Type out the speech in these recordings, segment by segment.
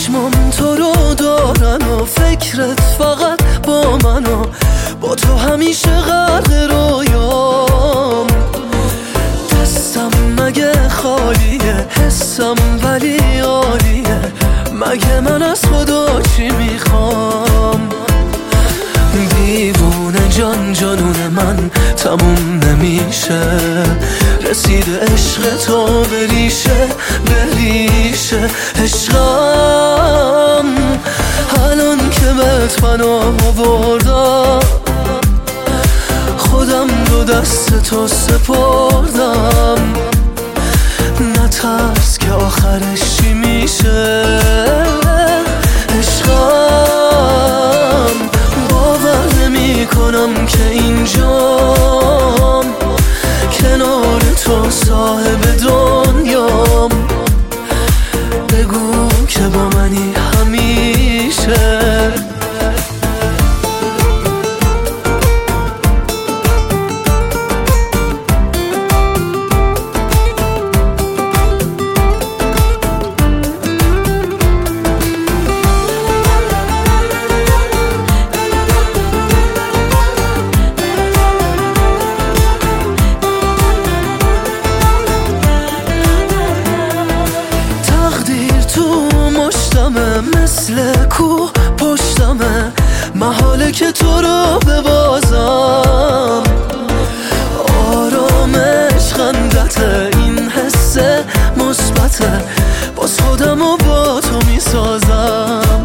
چشمام تو رو دارن و فکرت فقط با من و با تو همیشه غرق رویام. دستم مگه خالیه، حسم ولی عالیه، مگه من از خدا چی میخوام؟ دیوونه جان جانون من تموم نمیشه، رسیده عشق تو به ریشه عشقم. الان که بهت پناه آوردم، خودم رو دست تو سپردم. نترس که آخرش چی میشه عشقم. باور نمی کنم که اینجام، کنار تو صاحب دنیام. بگو که با منی همیشه. مثل کوه پشتمه، محاله که تو رو ببازم. آرامش خندته، این حس مثبته، باز خودم و با تو میسازم.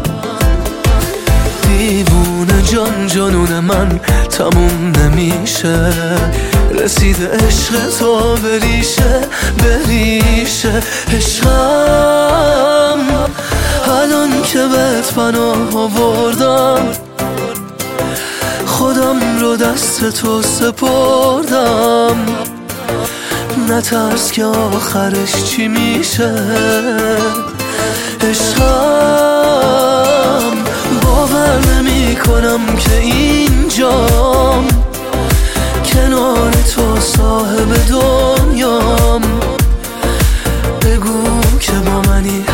دیوونه جان جانون من تموم نمیشه، رسیده عشق تو به ریشه عشقم. الان که بهت پناه آوردم، خودم رو دست تو سپردم. نترس که آخرش چی میشه عشقم. باور نمی کنم که اینجام، کنار تو صاحب دنیام. بگو که با منی